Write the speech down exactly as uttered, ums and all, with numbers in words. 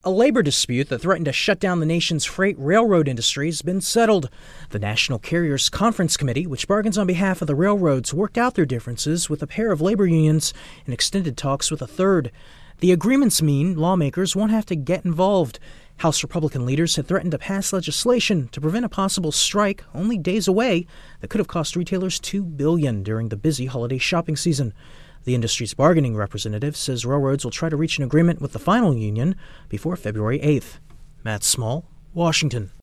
A labor dispute that threatened to shut down the nation's freight railroad industry has been settled. The National Carriers Conference Committee, which bargains on behalf of the railroads, worked out their differences with a pair of labor unions and extended talks with a third. The agreements mean lawmakers won't have to get involved. House Republican leaders had threatened to pass legislation to prevent a possible strike only days away that could have cost retailers two billion dollars during the busy holiday shopping season. The industry's bargaining representative says railroads will try to reach an agreement with the final union before February eighth. Matt Small, Washington.